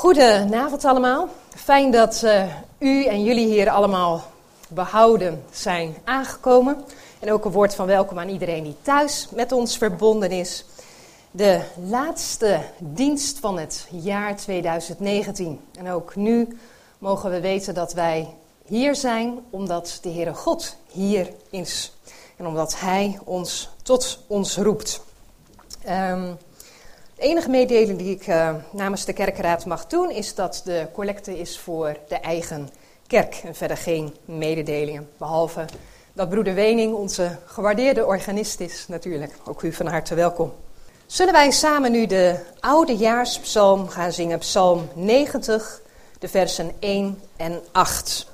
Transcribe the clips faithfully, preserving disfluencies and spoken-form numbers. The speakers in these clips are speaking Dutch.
Goedenavond allemaal. Fijn dat uh, u en jullie hier allemaal behouden zijn aangekomen. En ook een woord van welkom aan iedereen die thuis met ons verbonden is. De laatste dienst van het jaar tweeduizend negentien. En ook nu mogen we weten dat wij hier zijn omdat de Heere God hier is. En omdat Hij ons tot ons roept. Um, De enige mededeling die ik uh, namens de kerkraad mag doen is dat de collecte is voor de eigen kerk. En verder geen mededelingen, behalve dat broeder Wening onze gewaardeerde organist is natuurlijk. Ook u van harte welkom. Zullen wij samen nu de oudejaarspsalm gaan zingen, psalm negentig, de versen één en acht.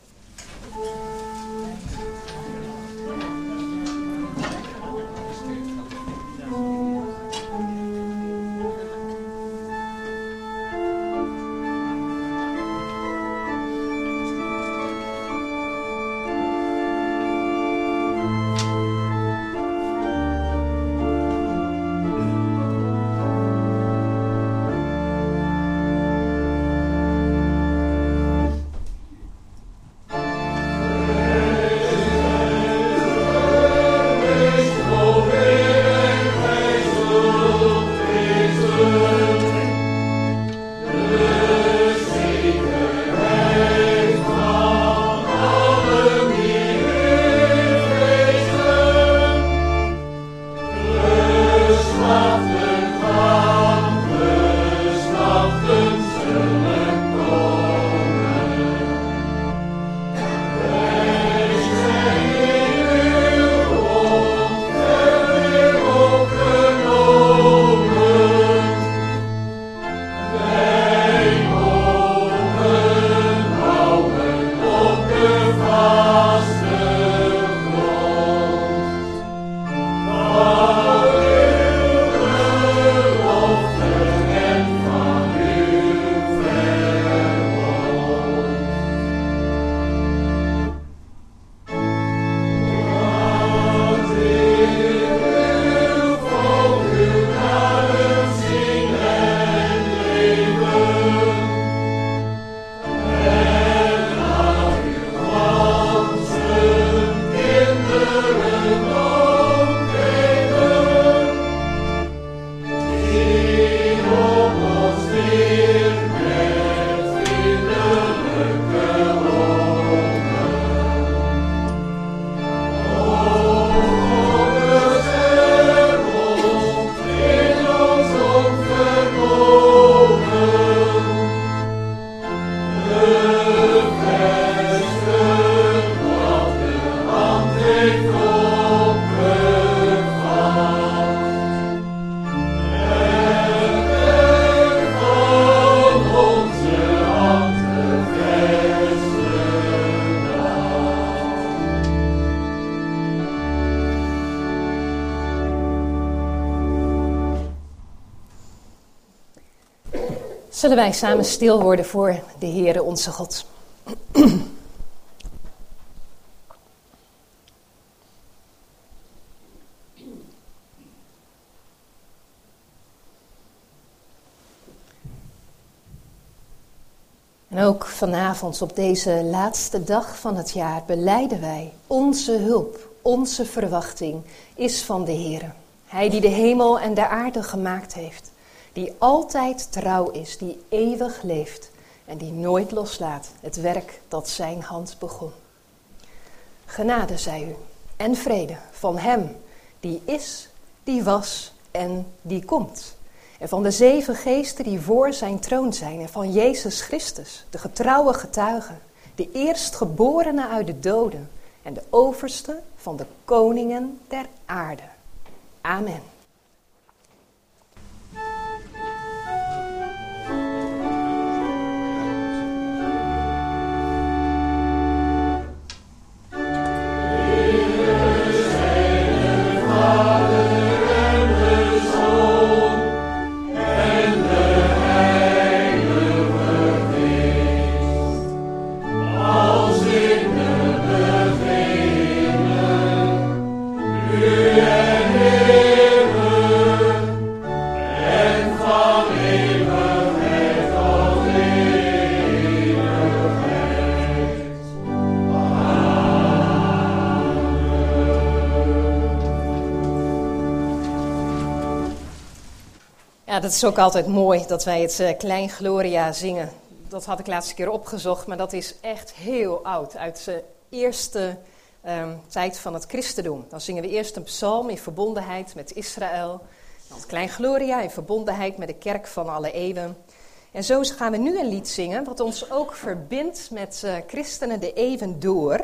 Zullen wij samen stil worden voor de Heere onze God. En ook vanavond op deze laatste dag van het jaar belijden wij: onze hulp, onze verwachting is van de Heere. Hij die de hemel en de aarde gemaakt heeft. Die altijd trouw is, die eeuwig leeft en die nooit loslaat het werk dat zijn hand begon. Genade zij u en vrede van hem die is, die was en die komt. En van de zeven geesten die voor zijn troon zijn en van Jezus Christus, de getrouwe getuige, de eerstgeborene uit de doden en de overste van de koningen der aarde. Amen. Yeah. Ja, dat is ook altijd mooi dat wij het uh, Klein Gloria zingen. Dat had ik laatste keer opgezocht, maar dat is echt heel oud. Uit de eerste um, tijd van het christendom. Dan zingen we eerst een psalm in verbondenheid met Israël. Dan het Klein Gloria in verbondenheid met de kerk van alle eeuwen. En zo gaan we nu een lied zingen wat ons ook verbindt met uh, christenen de eeuwen door.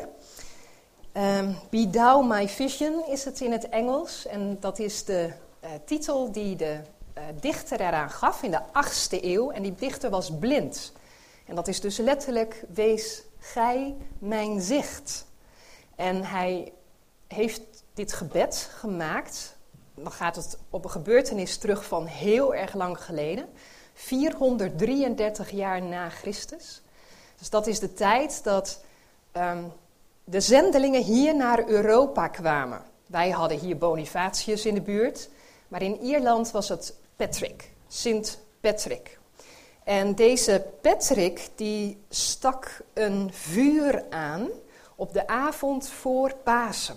Um, Be Thou My Vision is het in het Engels. En dat is de uh, titel die de uh, dichter eraan gaf in de achtste eeuw. En die dichter was blind. En dat is dus letterlijk, wees gij mijn zicht. En hij heeft dit gebed gemaakt. Dan gaat het op een gebeurtenis terug van heel erg lang geleden. vierhonderddrieëndertig jaar na Christus. Dus dat is de tijd dat um, de zendelingen hier naar Europa kwamen. Wij hadden hier Bonifatius in de buurt. Maar in Ierland was het Patrick, Sint Patrick. En deze Patrick die stak een vuur aan op de avond voor Pasen.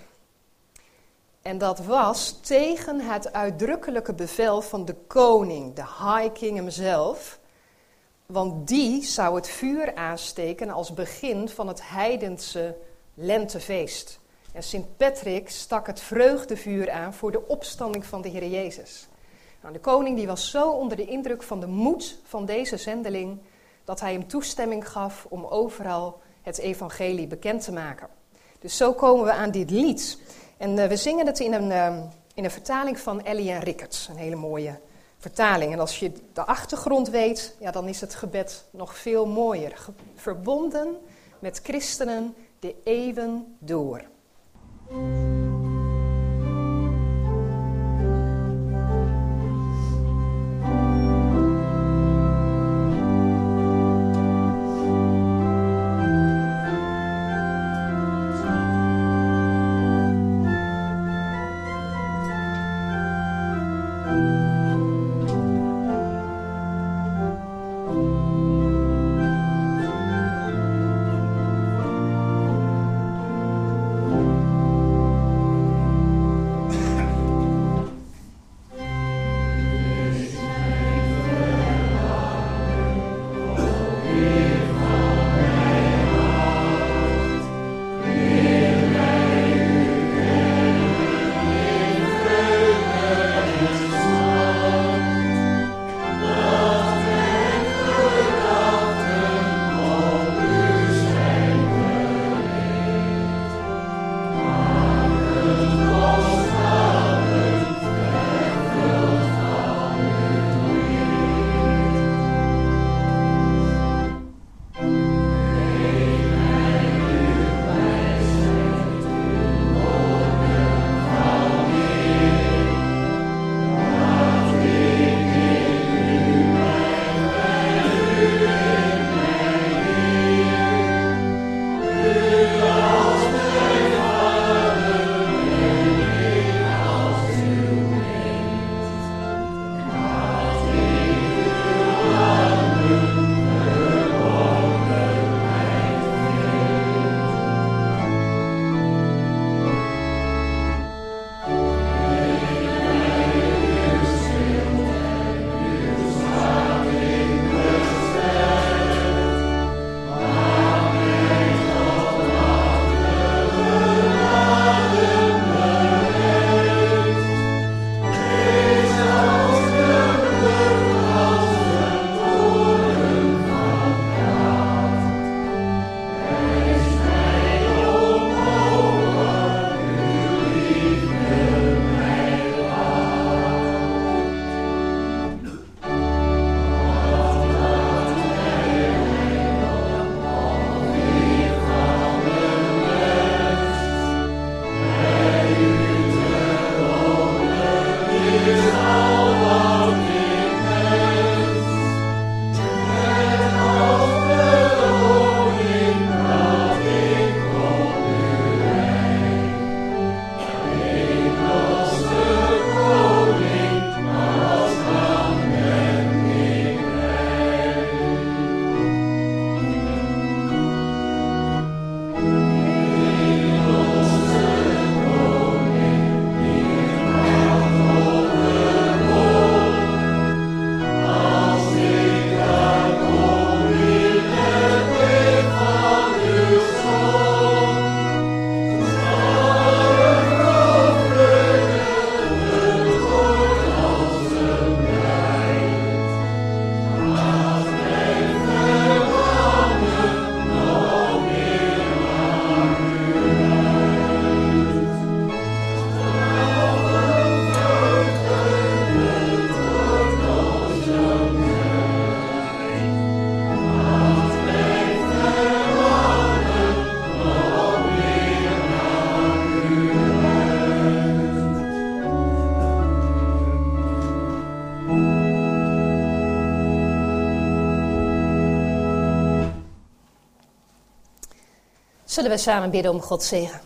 En dat was tegen het uitdrukkelijke bevel van de koning, de High King hemzelf. Want die zou het vuur aansteken als begin van het heidense lentefeest. En Sint Patrick stak het vreugdevuur aan voor de opstanding van de Heer Jezus. Nou, de koning die was zo onder de indruk van de moed van deze zendeling, dat hij hem toestemming gaf om overal het evangelie bekend te maken. Dus zo komen we aan dit lied. En uh, we zingen het in een, uh, in een vertaling van Ellie en Rickards, een hele mooie vertaling. En als je de achtergrond weet, ja, dan is het gebed nog veel mooier. Ge- verbonden met christenen de eeuwen door. Thank Zullen we samen bidden om Gods zegen?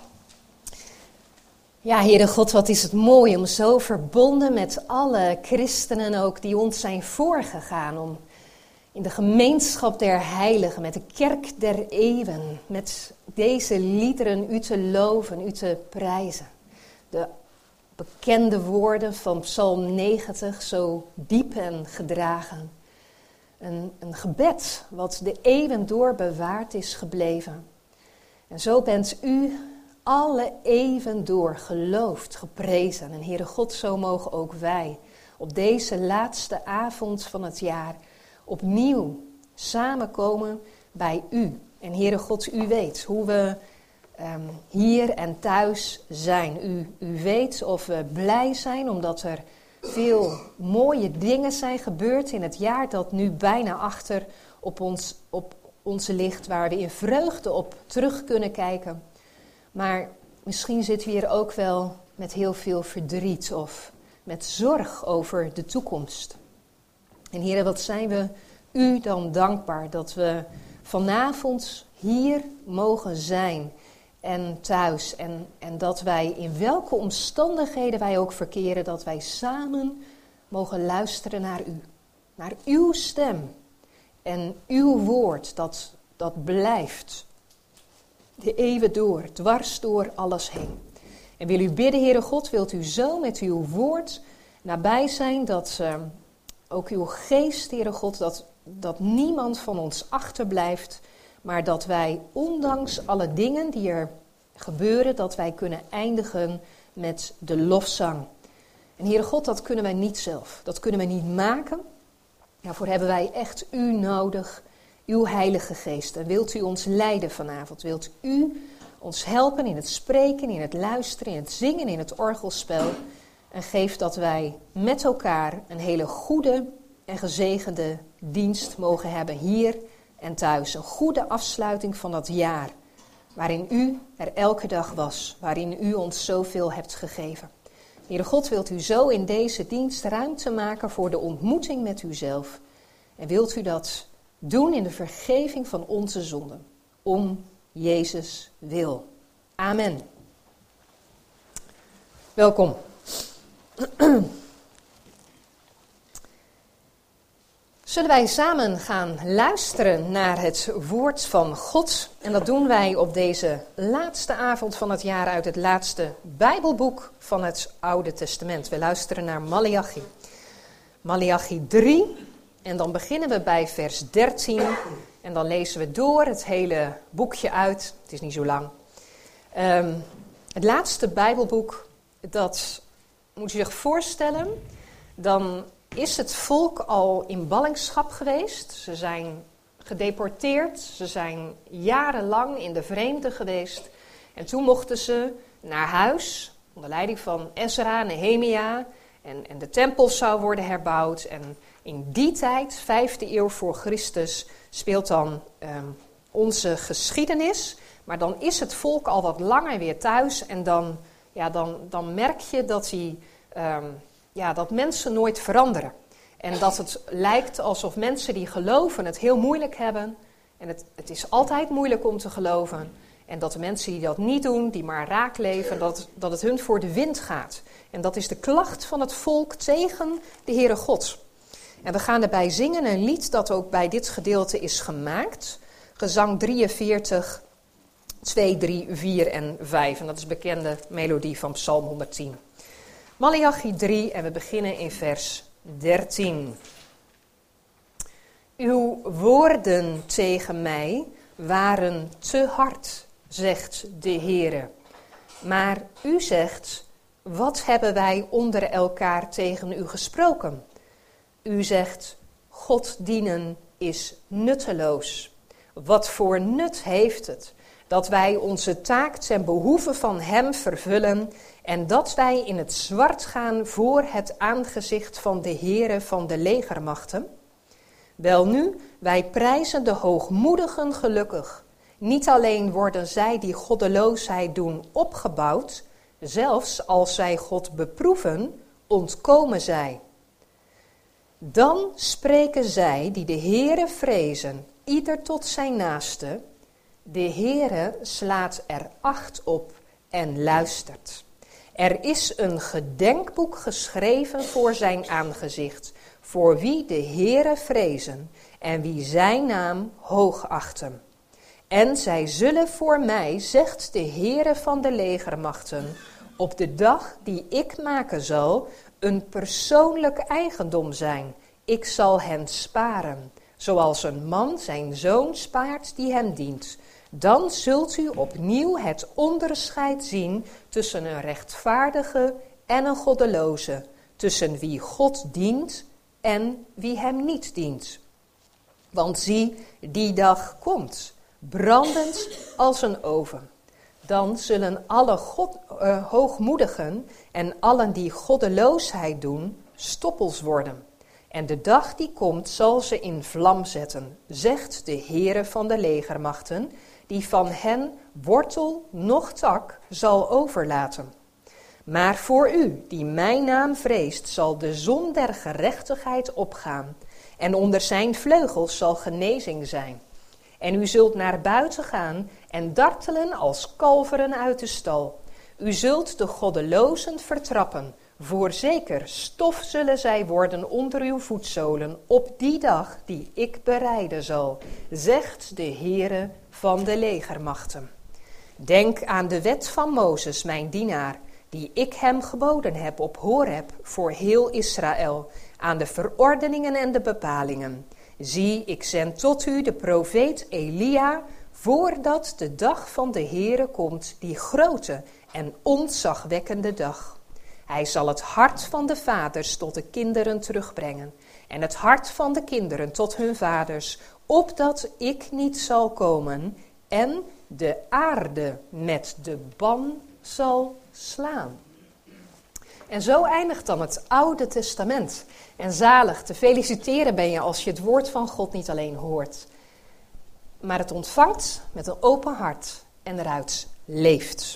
Ja, Heere God, wat is het mooi om zo verbonden met alle christenen ook die ons zijn voorgegaan. Om in de gemeenschap der heiligen, met de kerk der eeuwen, met deze liederen u te loven, u te prijzen. De bekende woorden van Psalm negentig, zo diep en gedragen. Een, een gebed wat de eeuwen door bewaard is gebleven. En zo bent u alle eeuwen door geloofd, geprezen. En Heere God, zo mogen ook wij op deze laatste avond van het jaar opnieuw samenkomen bij u. En Heere God, u weet hoe we um, hier en thuis zijn. U, u weet of we blij zijn omdat er veel mooie dingen zijn gebeurd in het jaar dat nu bijna achter op ons, op onze ligt, waar we in vreugde op terug kunnen kijken. Maar misschien zitten we hier ook wel met heel veel verdriet of met zorg over de toekomst. En Heere, wat zijn we u dan dankbaar dat we vanavond hier mogen zijn en thuis. En, en dat wij in welke omstandigheden wij ook verkeren, dat wij samen mogen luisteren naar u. Naar uw stem en uw woord, dat, dat blijft de eeuwen door, dwars door alles heen. En wil u bidden, Heere God, wilt u zo met uw woord nabij zijn, dat uh, ook uw geest, Heere God, dat, dat niemand van ons achterblijft, maar dat wij, ondanks alle dingen die er gebeuren, dat wij kunnen eindigen met de lofzang. En Heere God, dat kunnen wij niet zelf, dat kunnen wij niet maken. Daarvoor hebben wij echt u nodig, uw Heilige Geest. En wilt u ons leiden vanavond? Wilt u ons helpen in het spreken, in het luisteren, in het zingen, in het orgelspel? En geef dat wij met elkaar een hele goede en gezegende dienst mogen hebben hier en thuis. Een goede afsluiting van dat jaar, waarin u er elke dag was, waarin u ons zoveel hebt gegeven. Heere God, wilt u zo in deze dienst ruimte maken voor de ontmoeting met uzelf? En wilt u dat doen in de vergeving van onze zonden, om Jezus wil. Amen. Welkom. Zullen wij samen gaan luisteren naar het woord van God? En dat doen wij op deze laatste avond van het jaar uit het laatste Bijbelboek van het Oude Testament. We luisteren naar Maleachi. Maleachi drie. En dan beginnen we bij vers dertien. En dan lezen we door het hele boekje uit. Het is niet zo lang. Um, het laatste Bijbelboek, dat moet je zich voorstellen. Dan is het volk al in ballingschap geweest. Ze zijn gedeporteerd. Ze zijn jarenlang in de vreemde geweest. En toen mochten ze naar huis. Onder leiding van Ezra, Nehemia. En, en de tempel zou worden herbouwd. En in die tijd, vijfde eeuw voor Christus, speelt dan um, onze geschiedenis. Maar dan is het volk al wat langer weer thuis. En dan, ja, dan, dan merk je dat, die, um, ja, dat mensen nooit veranderen. En dat het lijkt alsof mensen die geloven het heel moeilijk hebben. En het, het is altijd moeilijk om te geloven. En dat de mensen die dat niet doen, die maar raak leven, dat, dat het hun voor de wind gaat. En dat is de klacht van het volk tegen de Heere God. En we gaan erbij zingen een lied dat ook bij dit gedeelte is gemaakt. Gezang drieënveertig, twee, drie, vier en vijf. En dat is een bekende melodie van Psalm honderdtien. Maleachi drie en we beginnen in vers dertien. Uw woorden tegen mij waren te hard, zegt de Heere. Maar u zegt, wat hebben wij onder elkaar tegen u gesproken? U zegt, God dienen is nutteloos. Wat voor nut heeft het dat wij onze taak ten behoeve van hem vervullen en dat wij in het zwart gaan voor het aangezicht van de Heere van de legermachten? Welnu, wij prijzen de hoogmoedigen gelukkig. Niet alleen worden zij die goddeloosheid doen opgebouwd, zelfs als zij God beproeven, ontkomen zij. Dan spreken zij die de Heere vrezen, ieder tot zijn naaste. De Heere slaat er acht op en luistert. Er is een gedenkboek geschreven voor zijn aangezicht, voor wie de Heere vrezen en wie zijn naam hoogachten. En zij zullen voor mij, zegt de Heere van de legermachten, op de dag die ik maken zal, een persoonlijk eigendom zijn. Ik zal hen sparen, zoals een man zijn zoon spaart die hem dient. Dan zult u opnieuw het onderscheid zien tussen een rechtvaardige en een goddeloze, tussen wie God dient en wie hem niet dient. Want zie, die dag komt, brandend als een oven. Dan zullen alle God, uh, hoogmoedigen en allen die goddeloosheid doen, stoppels worden. En de dag die komt zal ze in vlam zetten, zegt de Heere van de legermachten, die van hen wortel noch tak zal overlaten. Maar voor u, die mijn naam vreest, zal de zon der gerechtigheid opgaan, en onder zijn vleugels zal genezing zijn. En u zult naar buiten gaan en dartelen als kalveren uit de stal. U zult de goddelozen vertrappen. Voorzeker stof zullen zij worden onder uw voetzolen op die dag die ik bereiden zal, zegt de Heere van de legermachten. Denk aan de wet van Mozes, mijn dienaar, die ik hem geboden heb op Horeb voor heel Israël, aan de verordeningen en de bepalingen. Zie, ik zend tot u de profeet Elia, voordat de dag van de Heere komt, die grote en ontzagwekkende dag. Hij zal het hart van de vaders tot de kinderen terugbrengen en het hart van de kinderen tot hun vaders, opdat ik niet zal komen en de aarde met de ban zal slaan. En zo eindigt dan het Oude Testament. En zalig, te feliciteren ben je als je het woord van God niet alleen hoort, maar het ontvangt met een open hart en eruit leeft.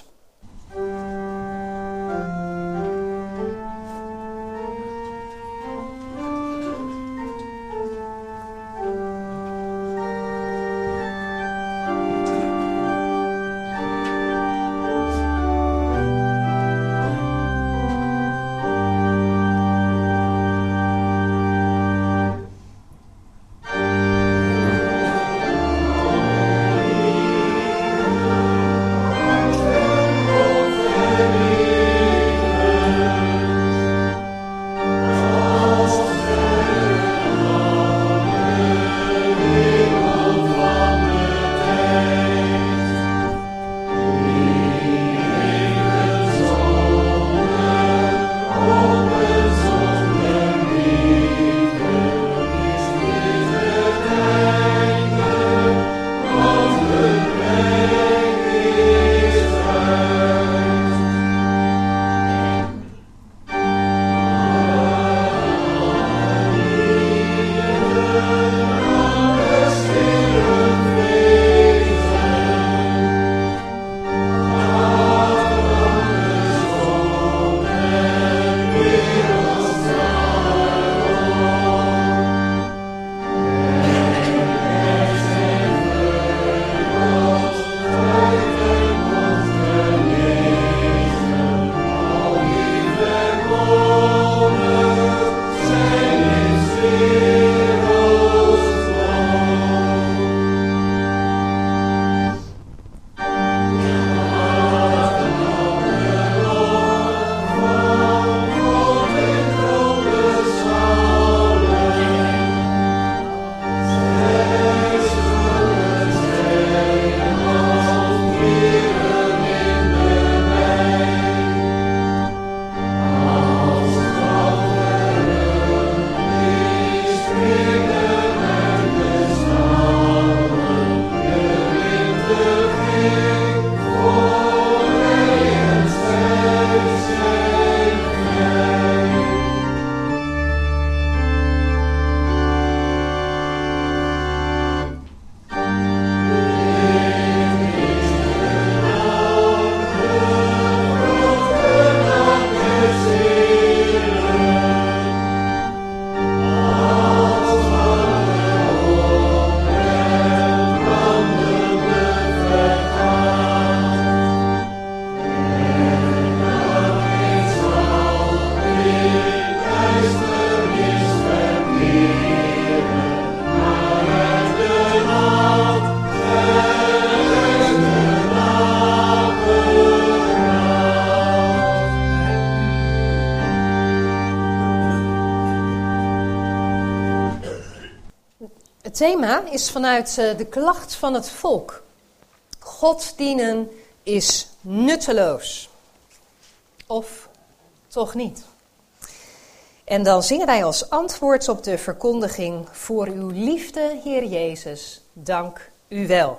Het thema is vanuit uh, de klacht van het volk. God dienen is nutteloos. Of toch niet? En dan zingen wij als antwoord op de verkondiging: voor uw liefde, Heer Jezus, dank u wel.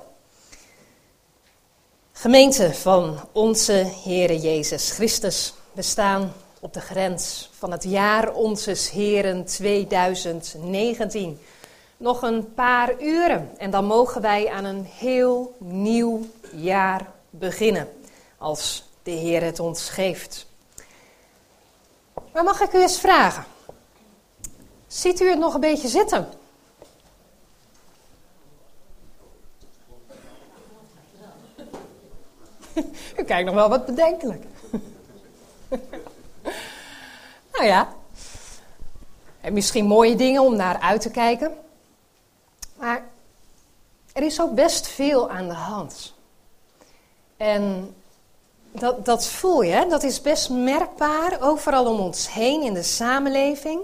Gemeente van onze Heere Jezus Christus, we staan op de grens van het jaar onzes Heren tweeduizend negentien. Nog een paar uren en dan mogen wij aan een heel nieuw jaar beginnen, als de Heer het ons geeft. Maar mag ik u eens vragen, ziet u het nog een beetje zitten? U kijkt nog wel wat bedenkelijk. Nou ja, en misschien mooie dingen om naar uit te kijken. Maar er is ook best veel aan de hand. En dat, dat voel je, hè? Dat is best merkbaar overal om ons heen in de samenleving.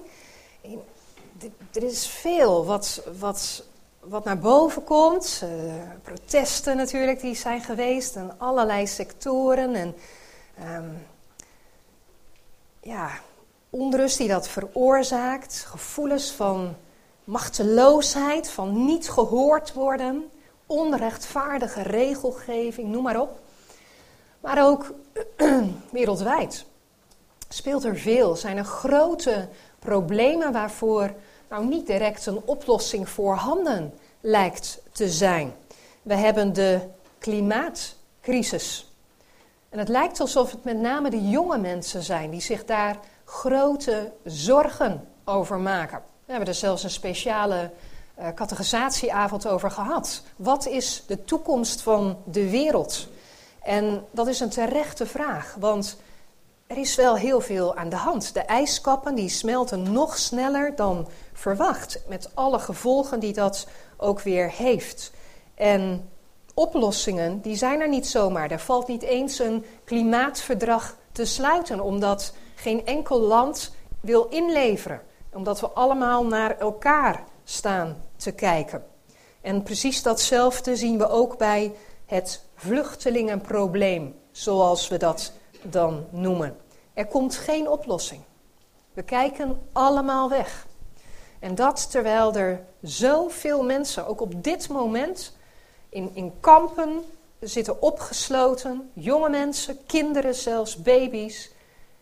Er is veel wat, wat, wat naar boven komt. Uh, protesten natuurlijk die zijn geweest in allerlei sectoren. En um, ja, onrust die dat veroorzaakt. Gevoelens van machteloosheid, van niet gehoord worden. Onrechtvaardige regelgeving, noem maar op. Maar ook wereldwijd speelt er veel. Zijn er grote problemen waarvoor nou niet direct een oplossing voorhanden lijkt te zijn. We hebben de klimaatcrisis. En het lijkt alsof het met name de jonge mensen zijn die zich daar grote zorgen over maken. We hebben er zelfs een speciale uh, categorisatieavond over gehad. Wat is de toekomst van de wereld? En dat is een terechte vraag, want er is wel heel veel aan de hand. De ijskappen die smelten nog sneller dan verwacht, met alle gevolgen die dat ook weer heeft. En oplossingen, die zijn er niet zomaar. Er valt niet eens een klimaatverdrag te sluiten, omdat geen enkel land wil inleveren. Omdat we allemaal naar elkaar staan te kijken. En precies datzelfde zien we ook bij het vluchtelingenprobleem, zoals we dat dan noemen. Er komt geen oplossing. We kijken allemaal weg. En dat terwijl er zoveel mensen, ook op dit moment, in, in kampen zitten opgesloten. Jonge mensen, kinderen zelfs, baby's.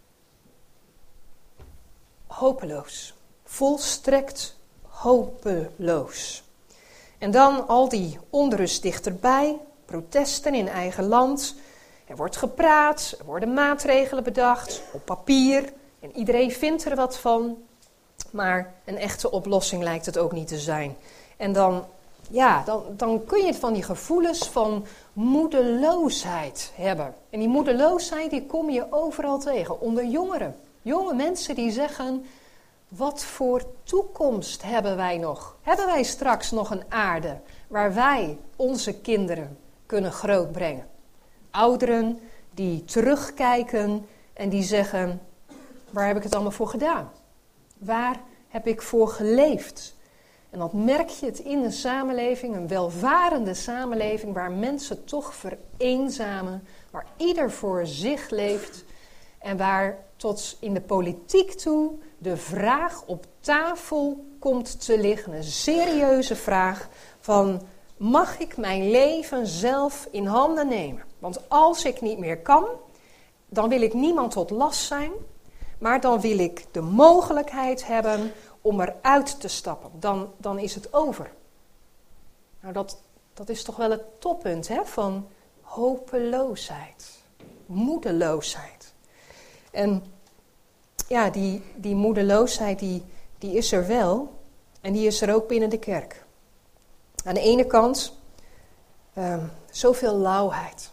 Hopeloos. Volstrekt hopeloos. En dan al die onrust dichterbij, protesten in eigen land. Er wordt gepraat, er worden maatregelen bedacht, op papier. En iedereen vindt er wat van. Maar een echte oplossing lijkt het ook niet te zijn. En dan, ja, dan, dan kun je van die gevoelens van moedeloosheid hebben. En die moedeloosheid die kom je overal tegen, onder jongeren. Jonge mensen die zeggen: wat voor toekomst hebben wij nog? Hebben wij straks nog een aarde waar wij onze kinderen kunnen grootbrengen? Ouderen die terugkijken en die zeggen: waar heb ik het allemaal voor gedaan? Waar heb ik voor geleefd? En dan merk je het in de samenleving, een welvarende samenleving waar mensen toch vereenzamen, waar ieder voor zich leeft en waar tot in de politiek toe de vraag op tafel komt te liggen, een serieuze vraag van: mag ik mijn leven zelf in handen nemen? Want als ik niet meer kan, dan wil ik niemand tot last zijn, maar dan wil ik de mogelijkheid hebben om eruit te stappen. Dan, dan is het over. Nou, dat, dat is toch wel het toppunt, hè, van hopeloosheid, moedeloosheid. En ja, die, die moedeloosheid die, die is er wel en die is er ook binnen de kerk. Aan de ene kant um, zoveel lauwheid,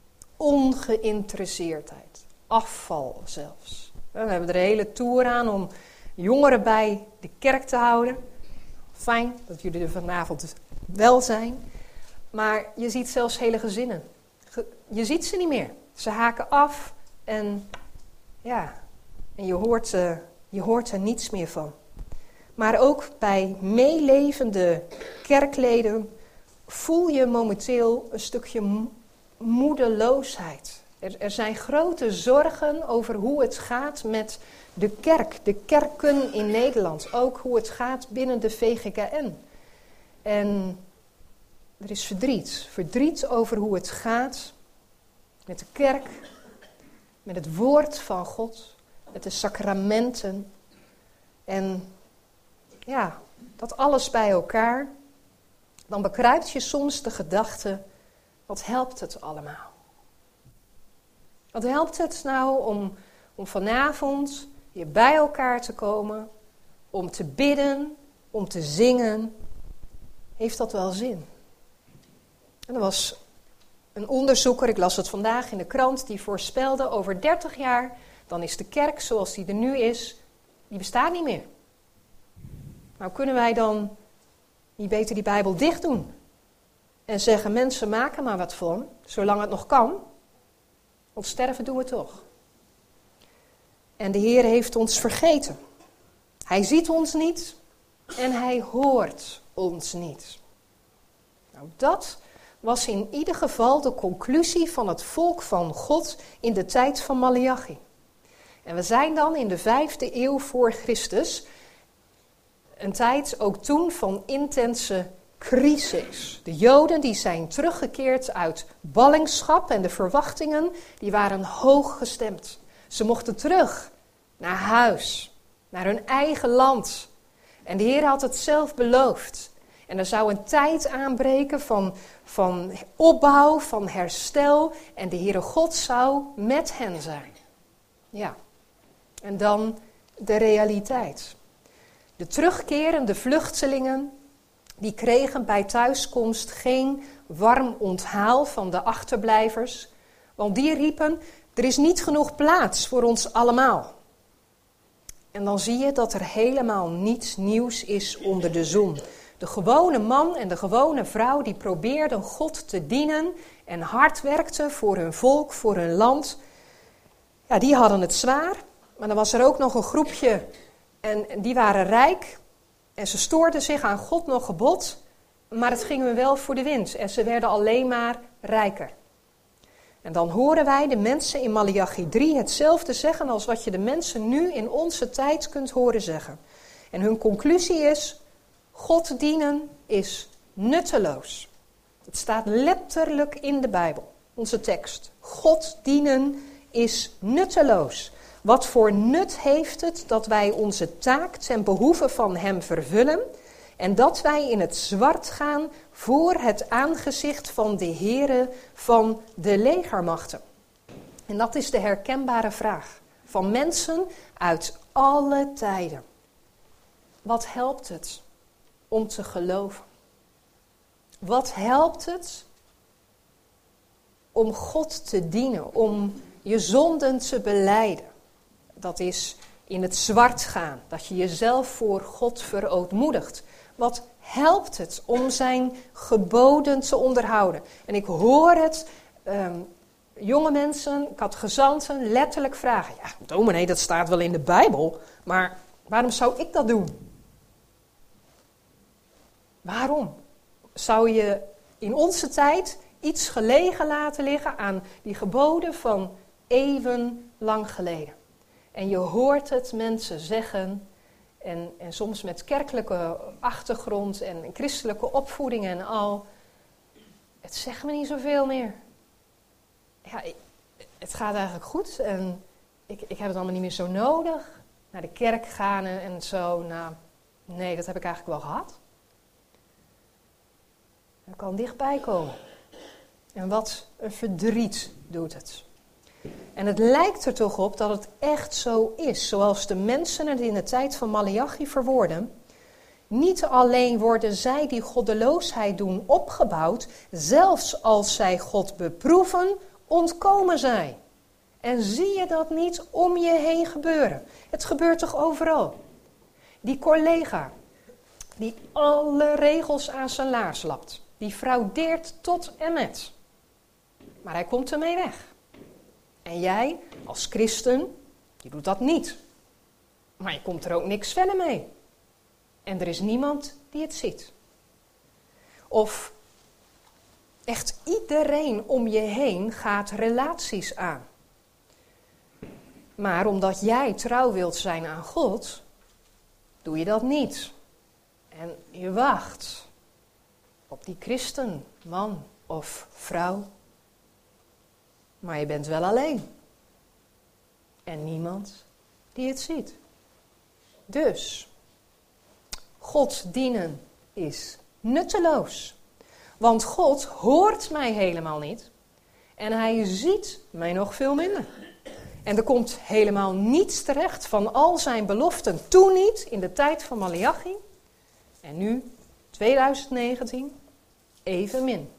ongeïnteresseerdheid, afval zelfs. We hebben er een hele tour aan om jongeren bij de kerk te houden. Fijn dat jullie er vanavond wel zijn. Maar je ziet zelfs hele gezinnen. Je ziet ze niet meer. Ze haken af en ja, en je hoort, uh, je hoort er niets meer van. maar ook bij meelevende kerkleden voel je momenteel een stukje mo- moedeloosheid. Er, er zijn grote zorgen over hoe het gaat met de kerk, de kerken in Nederland. Ook hoe het gaat binnen de V G K N. En er is verdriet. Verdriet over hoe het gaat met de kerk, met het woord van God, met de sacramenten. En ja, dat alles bij elkaar. Dan bekruipt je soms de gedachte, wat helpt het allemaal? Wat helpt het nou om, om vanavond weer bij elkaar te komen, om te bidden, om te zingen? Heeft dat wel zin? En er was een onderzoeker, ik las het vandaag in de krant, die voorspelde over dertig jaar, dan is de kerk zoals die er nu is, die bestaat niet meer. Nou, kunnen wij dan niet beter die Bijbel dicht doen? En zeggen, mensen maken maar wat van, zolang het nog kan. Want sterven doen we toch. En de Heer heeft ons vergeten. Hij ziet ons niet en hij hoort ons niet. Nou, dat was in ieder geval de conclusie van het volk van God in de tijd van Maleachi. En we zijn dan in de vijfde eeuw voor Christus. Een tijd ook toen van intense crisis. De Joden die zijn teruggekeerd uit ballingschap en de verwachtingen die waren hoog gestemd. Ze mochten terug naar huis, naar hun eigen land. En de Heer had het zelf beloofd. En er zou een tijd aanbreken van, van opbouw, van herstel. En de Heere God zou met hen zijn. Ja, en dan de realiteit. De terugkerende vluchtelingen, die kregen bij thuiskomst geen warm onthaal van de achterblijvers. Want die riepen, er is niet genoeg plaats voor ons allemaal. En dan zie je dat er helemaal niets nieuws is onder de zon. De gewone man en de gewone vrouw die probeerden God te dienen en hard werkten voor hun volk, voor hun land. Ja, die hadden het zwaar, maar dan was er ook nog een groepje en die waren rijk. En ze stoorden zich aan God nog gebod, maar het ging hun wel voor de wind. En ze werden alleen maar rijker. En dan horen wij de mensen in Maleachi drie hetzelfde zeggen als wat je de mensen nu in onze tijd kunt horen zeggen. En hun conclusie is, God dienen is nutteloos. Het staat letterlijk in de Bijbel, onze tekst. God dienen is nutteloos. Wat voor nut heeft het dat wij onze taak ten behoeve van hem vervullen en dat wij in het zwart gaan voor het aangezicht van de Heere van de legermachten? En dat is de herkenbare vraag van mensen uit alle tijden. Wat helpt het om te geloven? Wat helpt het om God te dienen, om je zonden te belijden? Dat is in het zwart gaan, dat je jezelf voor God verootmoedigt. Wat helpt het om zijn geboden te onderhouden? En ik hoor het, um, jonge mensen, catechizanten, letterlijk vragen. Ja, dominee, dat staat wel in de Bijbel, maar waarom zou ik dat doen? Waarom? Zou je in onze tijd iets gelegen laten liggen aan die geboden van eeuwen lang geleden? En je hoort het mensen zeggen, en, en soms met kerkelijke achtergrond en christelijke opvoeding en al. Het zegt me niet zoveel meer. Ja, ik, het gaat eigenlijk goed en ik, ik heb het allemaal niet meer zo nodig. Naar de kerk gaan en zo, nou, nee, dat heb ik eigenlijk wel gehad. Het kan dichtbij komen. En wat een verdriet doet het. En het lijkt er toch op dat het echt zo is, zoals de mensen het in de tijd van Maleachi verwoorden. Niet alleen worden zij die goddeloosheid doen opgebouwd, zelfs als zij God beproeven, ontkomen zij. En zie je dat niet om je heen gebeuren? Het gebeurt toch overal? Die collega, die alle regels aan zijn laars lapt, die fraudeert tot en met. Maar hij komt ermee weg. En jij, als christen, je doet dat niet. Maar je komt er ook niks verder mee. en er is niemand die het ziet. Of echt iedereen om je heen gaat relaties aan. Maar omdat jij trouw wilt zijn aan God, doe je dat niet. En je wacht op die christen, man of vrouw. Maar je bent wel alleen. En niemand die het ziet. Dus, God dienen is nutteloos. Want God hoort mij helemaal niet. En hij ziet mij nog veel minder. En er komt helemaal niets terecht van al zijn beloften. Toen niet, in de tijd van Maleachi. En nu, twintig negentien, evenmin.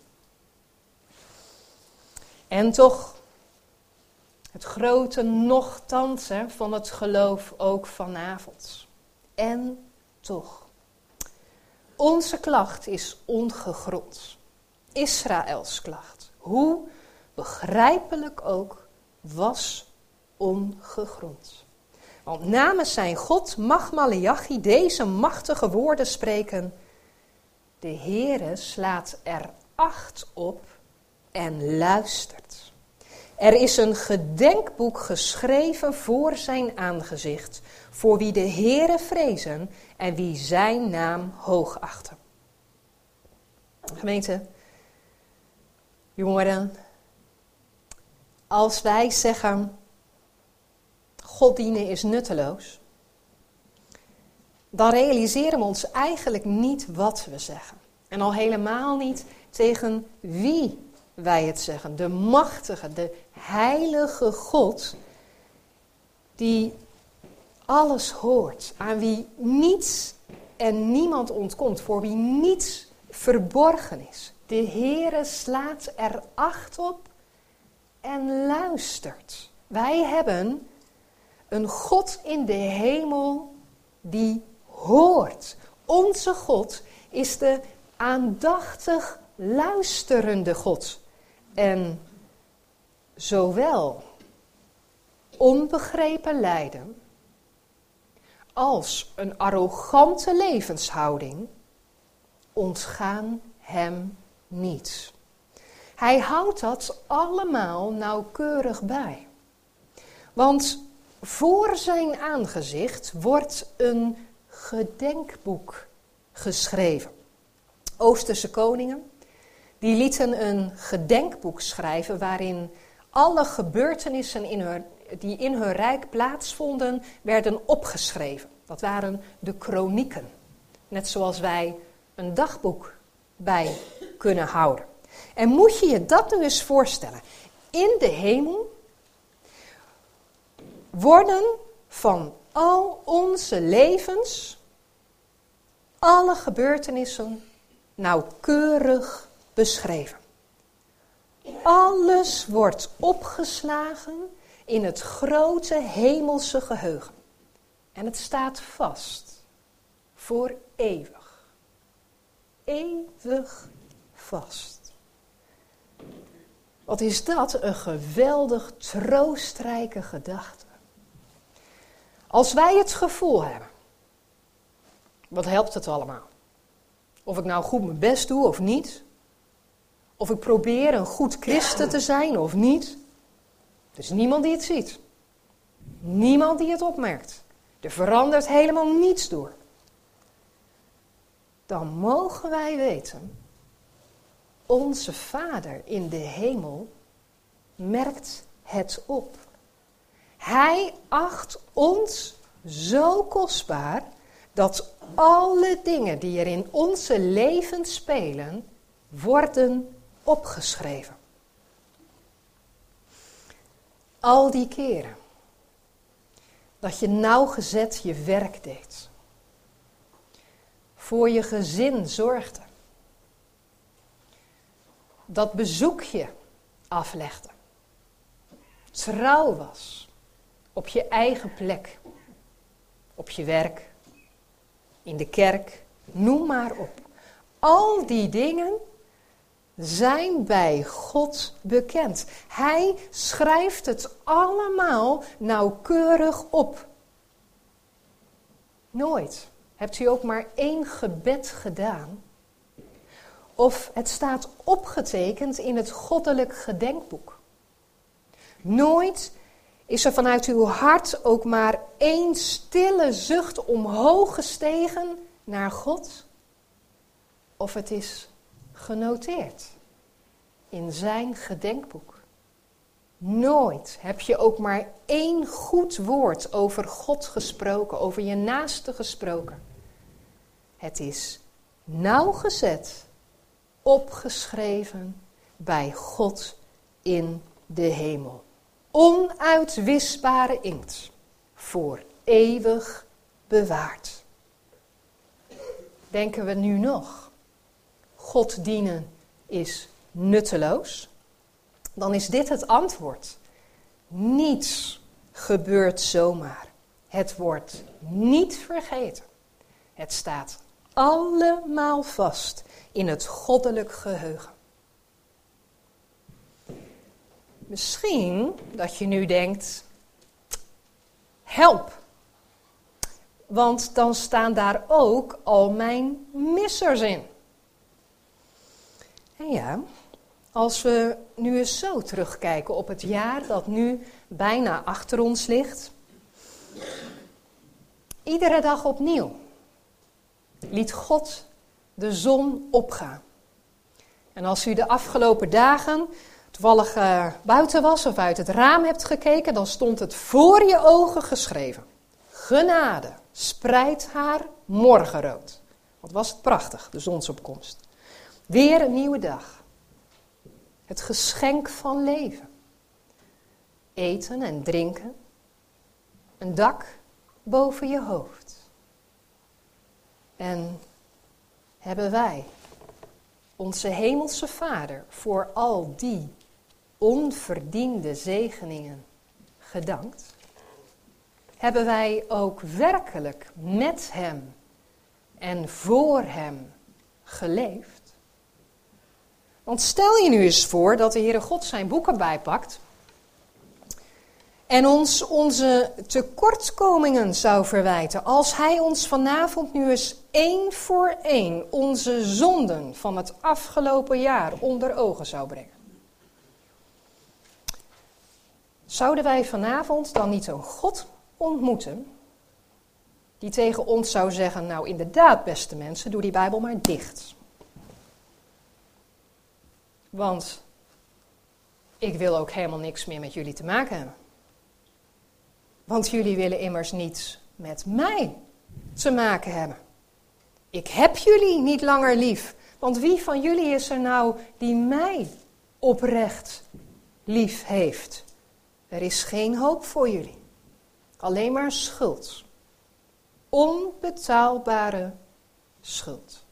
En toch, het grote nochtans hè, van het geloof ook vanavond. En toch, onze klacht is ongegrond. Israëls klacht, hoe begrijpelijk ook, was ongegrond. Want namens zijn God mag Maleachi deze machtige woorden spreken. De Heere slaat er acht op en luistert. Er is een gedenkboek geschreven voor zijn aangezicht, voor wie de Heere vrezen en wie zijn naam hoogachten. Gemeente, jongeren, als wij zeggen, God dienen is nutteloos, dan realiseren we ons eigenlijk niet wat we zeggen. En al helemaal niet tegen wie wij het zeggen. De machtige, de heilige God, die alles hoort, aan wie niets en niemand ontkomt, voor wie niets verborgen is. De Heere slaat er acht op en luistert. Wij hebben een God in de hemel die hoort. Onze God is de aandachtig luisterende God. En zowel onbegrepen lijden als een arrogante levenshouding ontgaan hem niet. Hij houdt dat allemaal nauwkeurig bij. Want voor zijn aangezicht wordt een gedenkboek geschreven. Oosterse koningen, die lieten een gedenkboek schrijven waarin alle gebeurtenissen in hun, die in hun rijk plaatsvonden, werden opgeschreven. Dat waren de kronieken. Net zoals wij een dagboek bij kunnen houden. En moet je je dat nu eens voorstellen. In de hemel worden van al onze levens alle gebeurtenissen nauwkeurig beschreven. Alles wordt opgeslagen in het grote hemelse geheugen. En het staat vast voor eeuwig. Eeuwig vast. Wat is dat een geweldig troostrijke gedachte. Als wij het gevoel hebben, wat helpt het allemaal? Of ik nou goed mijn best doe of niet? Of ik probeer een goed christen te zijn of niet? Er is niemand die het ziet. Niemand die het opmerkt. Er verandert helemaal niets door. Dan mogen wij weten, onze Vader in de hemel merkt het op. Hij acht ons zo kostbaar dat alle dingen die er in onze leven spelen, worden opgeschreven. Al die keren dat je nauwgezet je werk deed, voor je gezin zorgde, dat bezoekje aflegde, trouw was op je eigen plek, op je werk, in de kerk, noem maar op. Al die dingen zijn bij God bekend. Hij schrijft het allemaal nauwkeurig op. Nooit Hebt u ook maar één gebed gedaan? Of het staat opgetekend in het goddelijk gedenkboek? Nooit is er vanuit uw hart ook maar één stille zucht omhoog gestegen naar God? Of het is genoteerd in zijn gedenkboek? Nooit heb je ook maar één goed woord over God gesproken, over je naaste gesproken. Het is nauwgezet, opgeschreven bij God in de hemel. Onuitwisbare inkt, voor eeuwig bewaard. Denken we nu nog, God dienen is nutteloos? Dan is dit het antwoord. Niets gebeurt zomaar. Het wordt niet vergeten. Het staat allemaal vast in het goddelijk geheugen. Misschien dat je nu denkt, help. Want dan staan daar ook al mijn missers in. En ja, als we nu eens zo terugkijken op het jaar dat nu bijna achter ons ligt. Iedere dag opnieuw liet God de zon opgaan. En als u de afgelopen dagen toevallig uh, buiten was of uit het raam hebt gekeken, dan stond het voor je ogen geschreven. Genade spreidt haar morgenrood. Wat was het prachtig, de zonsopkomst. Weer een nieuwe dag. Het geschenk van leven. Eten en drinken. Een dak boven je hoofd. En hebben wij onze hemelse Vader voor al die onverdiende zegeningen gedankt? Hebben wij ook werkelijk met hem en voor hem geleefd? Want stel je nu eens voor dat de Heere God zijn boeken bijpakt en ons onze tekortkomingen zou verwijten. Als hij ons vanavond nu eens één voor één onze zonden van het afgelopen jaar onder ogen zou brengen. Zouden wij vanavond dan niet zo'n God ontmoeten die tegen ons zou zeggen, nou inderdaad beste mensen, doe die Bijbel maar dicht. Want ik wil ook helemaal niks meer met jullie te maken hebben. Want jullie willen immers niets met mij te maken hebben. Ik heb jullie niet langer lief. Want wie van jullie is er nou die mij oprecht lief heeft? Er is geen hoop voor jullie. Alleen maar schuld. Onbetaalbare schuld.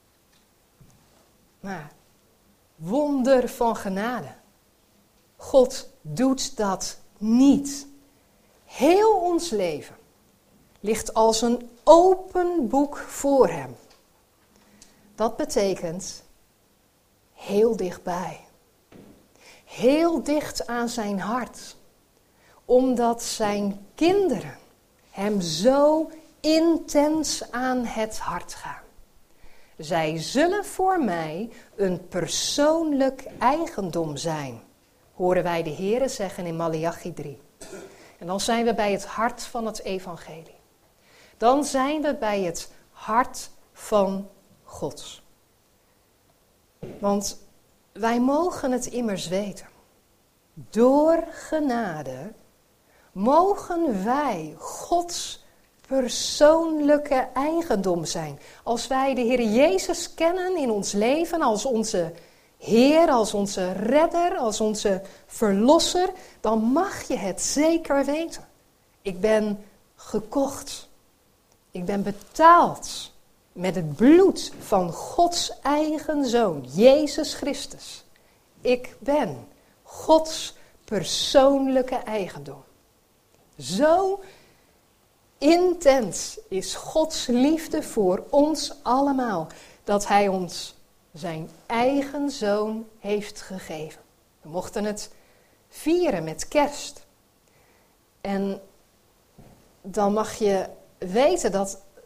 Maar wonder van genade. God doet dat niet. Heel ons leven ligt als een open boek voor hem. Dat betekent heel dichtbij. Heel dicht aan zijn hart. Omdat zijn kinderen hem zo intens aan het hart gaan. Zij zullen voor mij een persoonlijk eigendom zijn, horen wij de Heere zeggen in Maleachi drie. En dan zijn we bij het hart van het evangelie. Dan zijn we bij het hart van God. Want wij mogen het immers weten. Door genade mogen wij Gods persoonlijke eigendom zijn. Als wij de Heer Jezus kennen in ons leven als onze Heer, als onze redder, als onze verlosser, dan mag je het zeker weten. Ik ben gekocht. Ik ben betaald met het bloed van Gods eigen Zoon, Jezus Christus. Ik ben Gods persoonlijke eigendom. Zo intens is Gods liefde voor ons allemaal, dat hij ons zijn eigen zoon heeft gegeven. We mochten het vieren met kerst. En dan mag je weten dat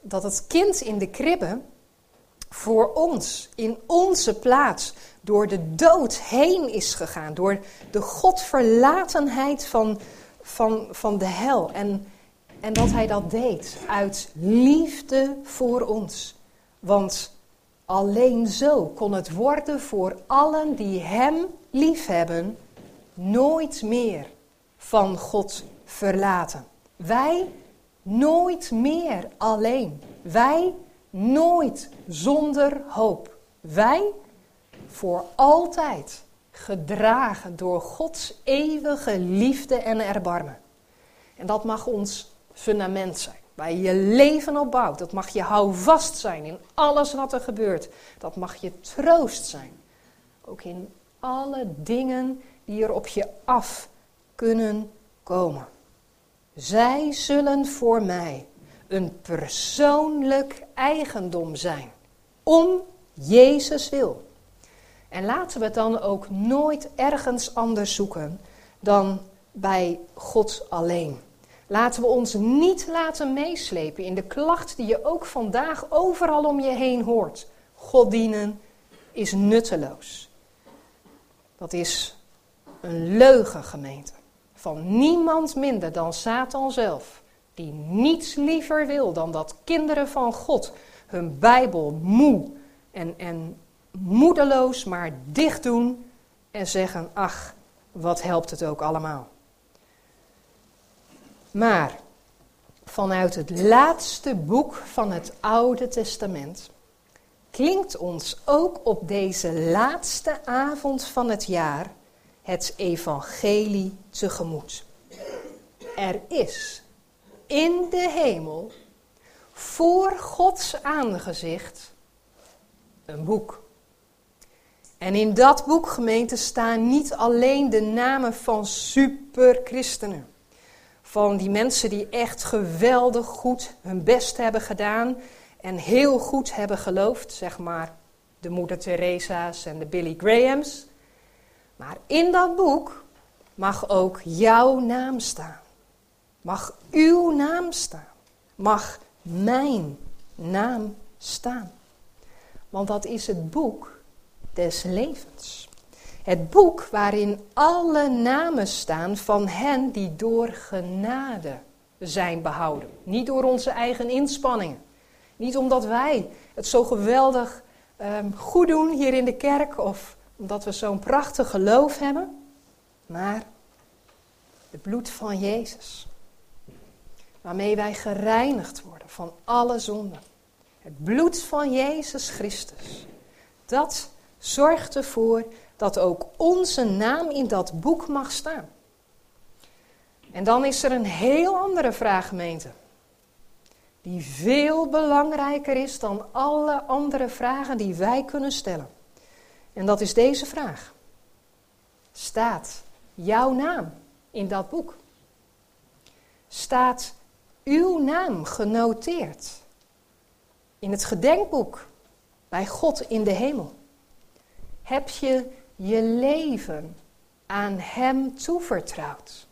dat het kind in de kribbe voor ons, in onze plaats, door de dood heen is gegaan. Door de godverlatenheid van, van, van de hel. En, en dat hij dat deed uit liefde voor ons. Want alleen zo kon het worden voor allen die hem liefhebben, nooit meer van God verlaten. Wij nooit meer alleen. Wij nooit zonder hoop. Wij voor altijd gedragen door Gods eeuwige liefde en erbarmen. En dat mag ons fundament zijn. Waar je je leven op bouwt. Dat mag je houvast zijn in alles wat er gebeurt. Dat mag je troost zijn. Ook in alle dingen die er op je af kunnen komen. Zij zullen voor mij een persoonlijk eigendom zijn. Om Jezus wil. En laten we het dan ook nooit ergens anders zoeken dan bij God alleen. Laten we ons niet laten meeslepen in de klacht die je ook vandaag overal om je heen hoort. God dienen is nutteloos. Dat is een leugen, gemeente. Van niemand minder dan Satan zelf. Die niets liever wil dan dat kinderen van God hun Bijbel moe en, en moedeloos maar dicht doen. En zeggen, ach, wat helpt het ook allemaal. Maar vanuit het laatste boek van het Oude Testament klinkt ons ook op deze laatste avond van het jaar het evangelie tegemoet. Er is in de hemel voor Gods aangezicht een boek. En in dat boek, gemeente, staan niet alleen de namen van superchristenen. Van die mensen die echt geweldig goed hun best hebben gedaan en heel goed hebben geloofd, zeg maar de moeder Theresa's en de Billy Grahams. Maar in dat boek mag ook jouw naam staan. Mag uw naam staan. Mag mijn naam staan. Want dat is het boek des levens. Het boek waarin alle namen staan van hen die door genade zijn behouden. Niet door onze eigen inspanningen. Niet omdat wij het zo geweldig um, goed doen hier in de kerk of omdat we zo'n prachtig geloof hebben. Maar het bloed van Jezus. Waarmee wij gereinigd worden van alle zonden. Het bloed van Jezus Christus. Dat zorgt ervoor dat ook onze naam in dat boek mag staan. En dan is er een heel andere vraag, gemeente. Die veel belangrijker is dan alle andere vragen die wij kunnen stellen. En dat is deze vraag. Staat jouw naam in dat boek? Staat uw naam genoteerd in het gedenkboek bij God in de hemel? Heb je je leven aan hem toevertrouwd?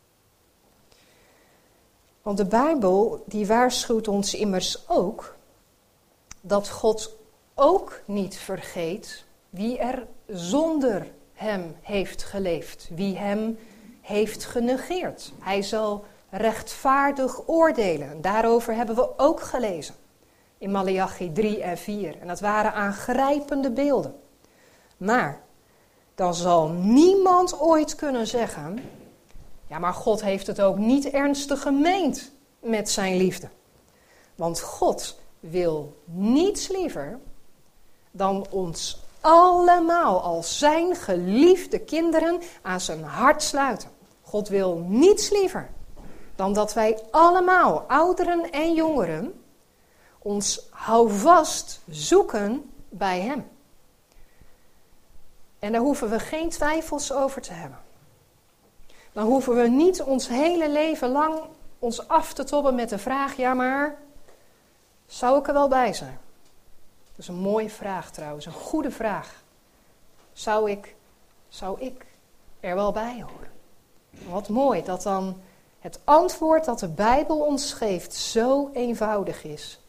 Want de Bijbel die waarschuwt ons immers ook dat God ook niet vergeet wie er zonder hem heeft geleefd, wie hem heeft genegeerd. Hij zal rechtvaardig oordelen. Daarover hebben we ook gelezen in Maleachi drie en vier. En dat waren aangrijpende beelden. Maar dan zal niemand ooit kunnen zeggen, ja, maar God heeft het ook niet ernstig gemeend met zijn liefde. Want God wil niets liever dan ons allemaal als zijn geliefde kinderen aan zijn hart sluiten. God wil niets liever dan dat wij allemaal, ouderen en jongeren, ons houvast zoeken bij hem. En daar hoeven we geen twijfels over te hebben. Dan hoeven we niet ons hele leven lang ons af te tobben met de vraag, ja maar, zou ik er wel bij zijn? Dat is een mooie vraag trouwens, een goede vraag. Zou ik, zou ik er wel bij horen? Wat mooi dat dan het antwoord dat de Bijbel ons geeft zo eenvoudig is.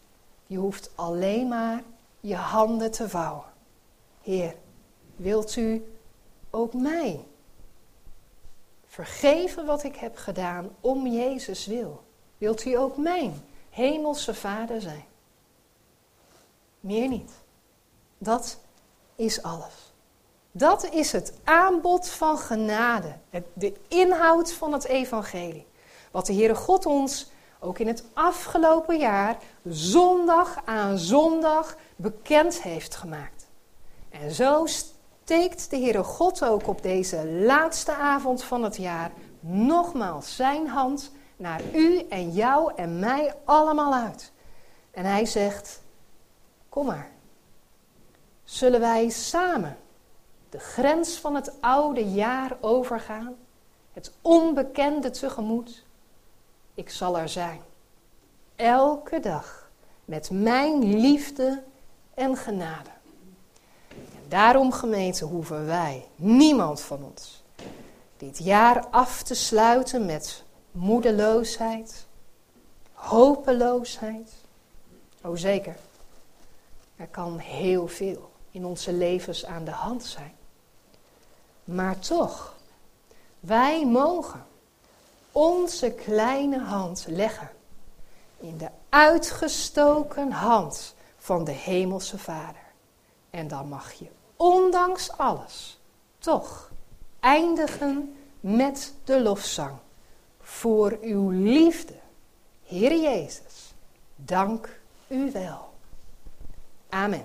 Je hoeft alleen maar je handen te vouwen. Heer, wilt u ook mij vergeven wat ik heb gedaan om Jezus wil? Wilt u ook mijn hemelse Vader zijn? Meer niet. Dat is alles. Dat is het aanbod van genade. Het, de inhoud van het evangelie. Wat de Heere God ons ook in het afgelopen jaar zondag aan zondag bekend heeft gemaakt. En zo steekt de Heere God ook op deze laatste avond van het jaar nogmaals zijn hand naar u en jou en mij allemaal uit. En hij zegt, kom maar. Zullen wij samen de grens van het oude jaar overgaan? Het onbekende tegemoet? Ik zal er zijn. Elke dag met mijn liefde en genade. En daarom, gemeente, hoeven wij, niemand van ons, dit jaar af te sluiten met moedeloosheid, hopeloosheid. Oh zeker, er kan heel veel in onze levens aan de hand zijn. Maar toch, wij mogen onze kleine hand leggen in de uitgestoken hand van de Hemelse Vader. En dan mag je, ondanks alles, toch eindigen met de lofzang. Voor uw liefde, Heer Jezus, dank u wel. Amen.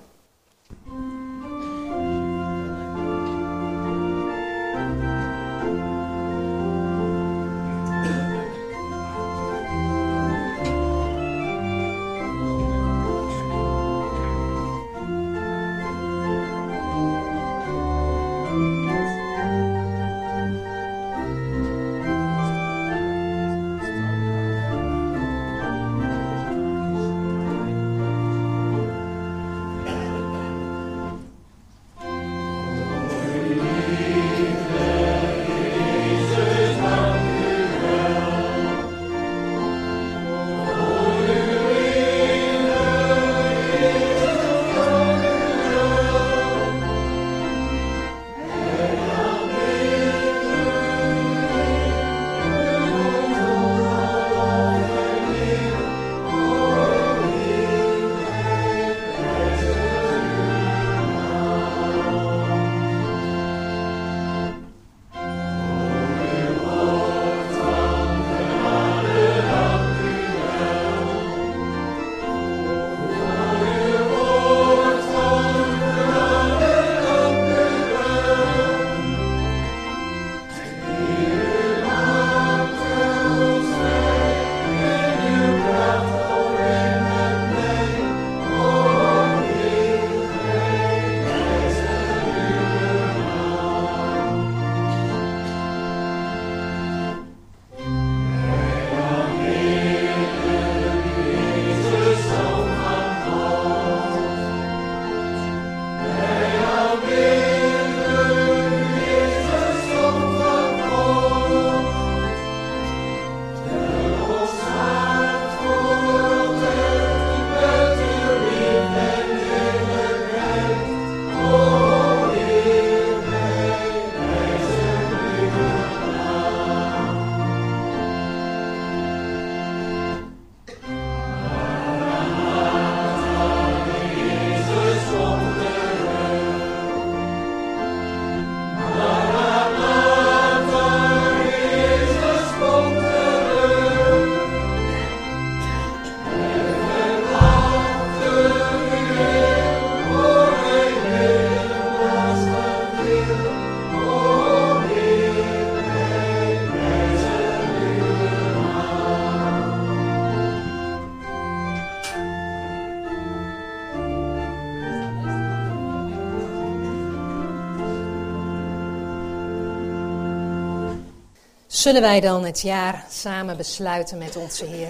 Zullen wij dan het jaar samen besluiten met onze Heer?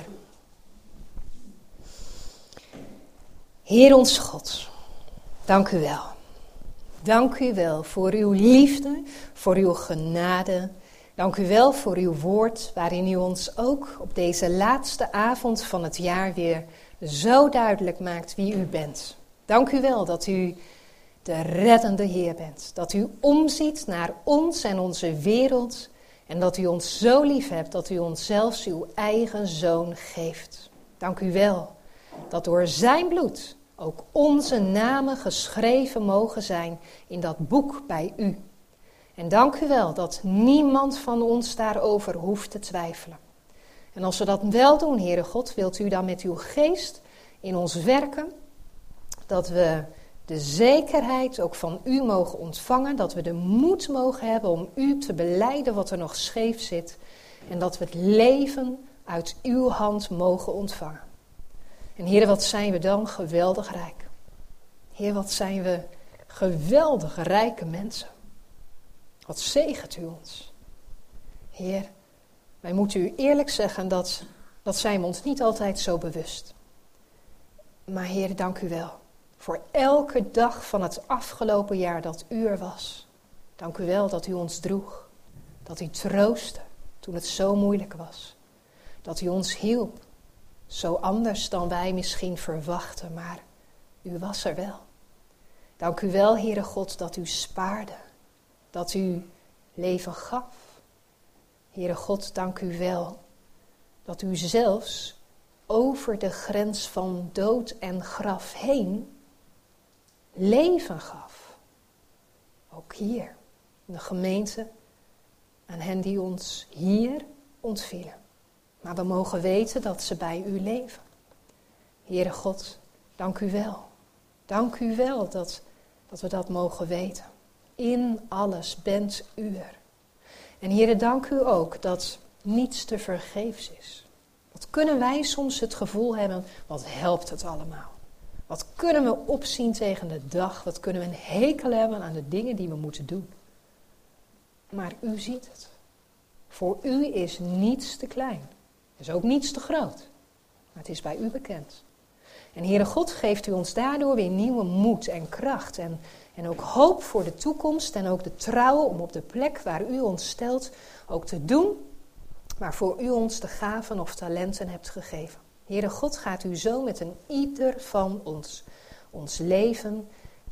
Heer ons God, dank u wel. Dank u wel voor uw liefde, voor uw genade. Dank u wel voor uw woord, waarin u ons ook op deze laatste avond van het jaar weer zo duidelijk maakt wie u bent. Dank u wel dat u de reddende Heer bent. Dat u omziet naar ons en onze wereld. En dat u ons zo lief hebt dat u ons zelfs uw eigen zoon geeft. Dank u wel dat door zijn bloed ook onze namen geschreven mogen zijn in dat boek bij u. En dank u wel dat niemand van ons daarover hoeft te twijfelen. En als we dat wel doen, Heere God, wilt u dan met uw geest in ons werken, dat we de zekerheid ook van u mogen ontvangen, dat we de moed mogen hebben om u te belijden wat er nog scheef zit en dat we het leven uit uw hand mogen ontvangen. En Heer, wat zijn we dan geweldig rijk. Heer, wat zijn we geweldig rijke mensen. Wat zegent u ons. Heer, wij moeten u eerlijk zeggen, dat, dat zijn we ons niet altijd zo bewust. Maar Heer, dank u wel voor elke dag van het afgelopen jaar dat u er was. Dank u wel dat u ons droeg. Dat u troostte toen het zo moeilijk was. Dat u ons hielp. Zo anders dan wij misschien verwachten, maar u was er wel. Dank u wel, Heere God, dat u spaarde. Dat u leven gaf. Heere God, dank u wel dat u zelfs over de grens van dood en graf heen leven gaf. Ook hier, in de gemeente, aan hen die ons hier ontvielen. Maar we mogen weten dat ze bij u leven. Heere God, dank u wel. Dank u wel dat, dat we dat mogen weten. In alles bent u er. En Heere, dank u ook dat niets te vergeefs is. Wat kunnen wij soms het gevoel hebben, wat helpt het allemaal? Wat kunnen we opzien tegen de dag? Wat kunnen we een hekel hebben aan de dingen die we moeten doen? Maar u ziet het. Voor u is niets te klein. Er is ook niets te groot. Maar het is bij u bekend. En Heere God, geeft u ons daardoor weer nieuwe moed en kracht. En, en ook hoop voor de toekomst. En ook de trouw om op de plek waar u ons stelt ook te doen waarvoor u ons de gaven of talenten hebt gegeven. Heere God, gaat u zo met een ieder van ons, ons leven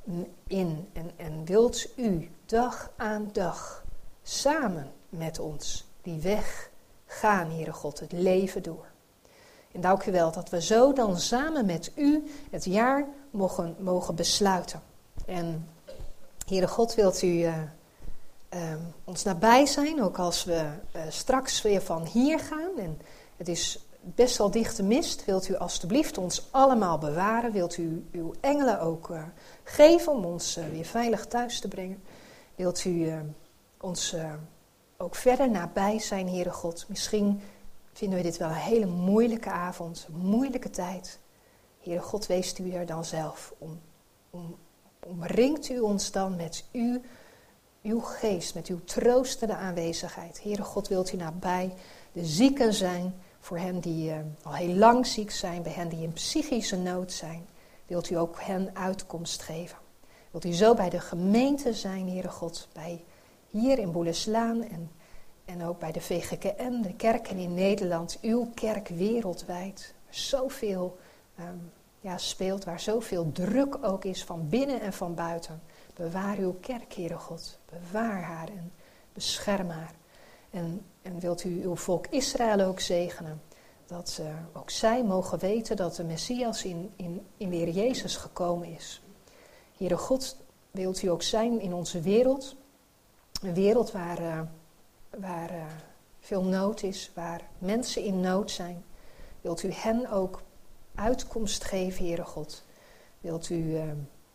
in. En, en wilt u dag aan dag samen met ons die weg gaan, Heere God, het leven door. En dank u wel dat we zo dan samen met u het jaar mogen, mogen besluiten. En Heere God, wilt u uh, uh, ons nabij zijn, ook als we uh, straks weer van hier gaan. En het is best wel dichte mist. Wilt u alstublieft ons allemaal bewaren. Wilt u uw engelen ook uh, geven om ons uh, weer veilig thuis te brengen. Wilt u uh, ons uh, ook verder nabij zijn, Heere God. Misschien vinden we dit wel een hele moeilijke avond, een moeilijke tijd. Heere God, weest u er dan zelf om. om omringt u ons dan met uw, uw geest, met uw troostende aanwezigheid. Heere God, wilt u nabij de zieken zijn, voor hen die uh, al heel lang ziek zijn, bij hen die in psychische nood zijn. Wilt u ook hen uitkomst geven. Wilt u zo bij de gemeente zijn, Heere God, bij hier in Boeleslaan en, en ook bij de V G K N, de kerken in Nederland, uw kerk wereldwijd. Zoveel um, ja, speelt, waar zoveel druk ook is van binnen en van buiten. Bewaar uw kerk, Heere God. Bewaar haar en bescherm haar. En, en wilt u uw volk Israël ook zegenen. Dat uh, ook zij mogen weten dat de Messias in, in, in de Heer Jezus gekomen is. Heere God, wilt u ook zijn in onze wereld. Een wereld waar, uh, waar uh, veel nood is, waar mensen in nood zijn. Wilt u hen ook uitkomst geven, Heere God. Wilt u uh,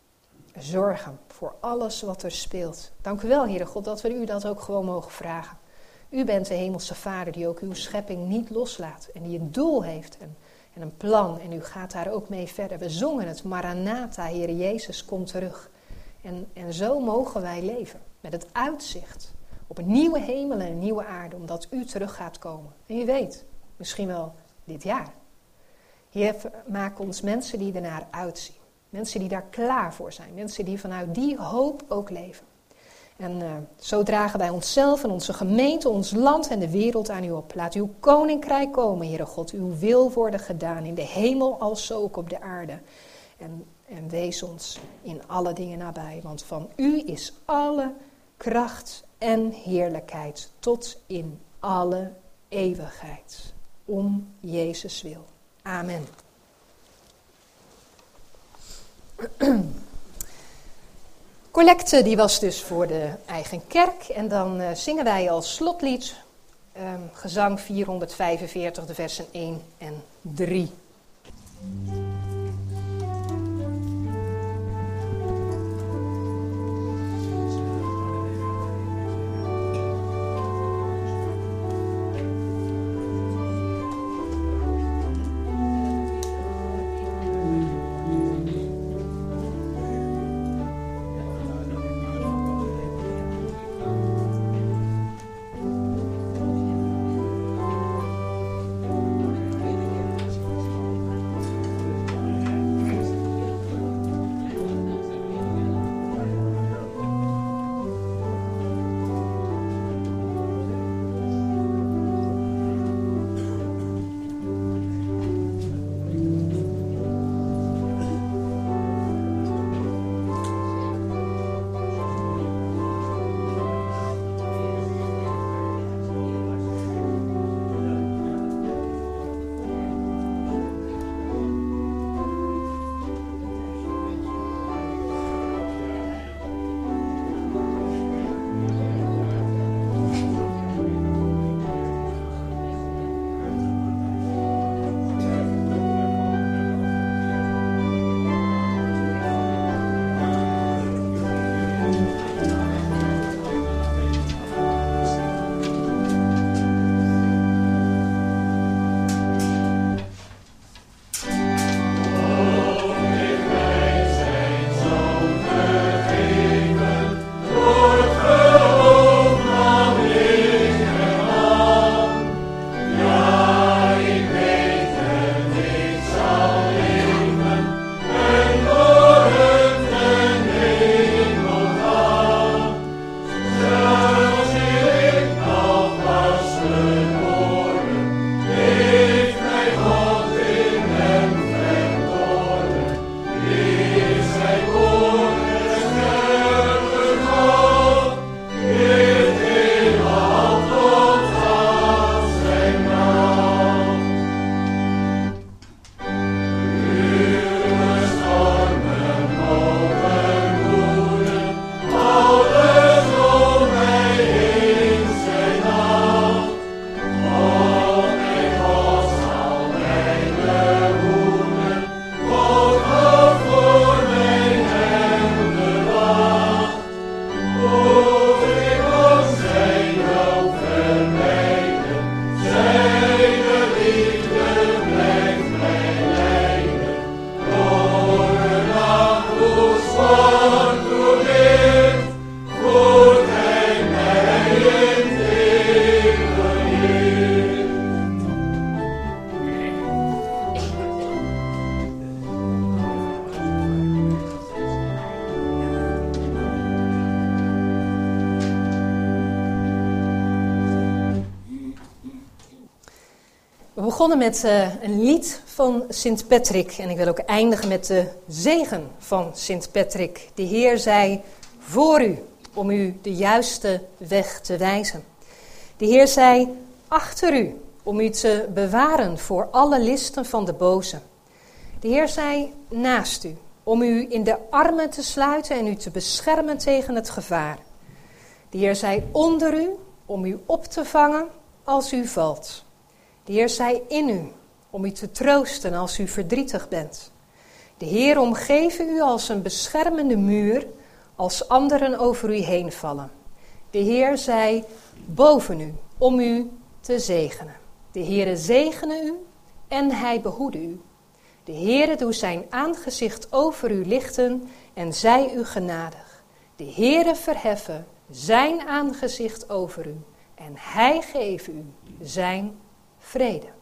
zorgen voor alles wat er speelt. Dank u wel, Heere God, dat we u dat ook gewoon mogen vragen. U bent de hemelse Vader die ook uw schepping niet loslaat. En die een doel heeft en, en een plan. En u gaat daar ook mee verder. We zongen het, Maranatha, Heere Jezus, kom terug. En, en zo mogen wij leven. Met het uitzicht op een nieuwe hemel en een nieuwe aarde. Omdat u terug gaat komen. En u weet, misschien wel dit jaar. Heer, maak ons mensen die ernaar uitzien. Mensen die daar klaar voor zijn. Mensen die vanuit die hoop ook leven. En uh, zo dragen wij onszelf en onze gemeente, ons land en de wereld aan u op. Laat uw koninkrijk komen, Heere God. Uw wil worden gedaan in de hemel als zo ook op de aarde. En, en wees ons in alle dingen nabij. Want van u is alle kracht en heerlijkheid tot in alle eeuwigheid. Om Jezus wil. Amen. Collecte die was dus voor de eigen kerk. En dan uh, zingen wij als slotlied um, gezang vierhonderdvijfenveertig, de versen één en drie. We begonnen met uh, een lied van Sint Patrick en ik wil ook eindigen met de zegen van Sint Patrick. De Heer zij voor u, om u de juiste weg te wijzen. De Heer zij achter u, om u te bewaren voor alle listen van de boze. De Heer zij naast u, om u in de armen te sluiten en u te beschermen tegen het gevaar. De Heer zij onder u, om u op te vangen als u valt. De Heer zij in u, om u te troosten als u verdrietig bent. De Heer omgeven u als een beschermende muur, als anderen over u heen vallen. De Heer zij boven u, om u te zegenen. De Heere zegene u en hij behoede u. De Heere doet zijn aangezicht over u lichten en zij u genadig. De Heere verheffen zijn aangezicht over u en hij geeft u zijn vrede.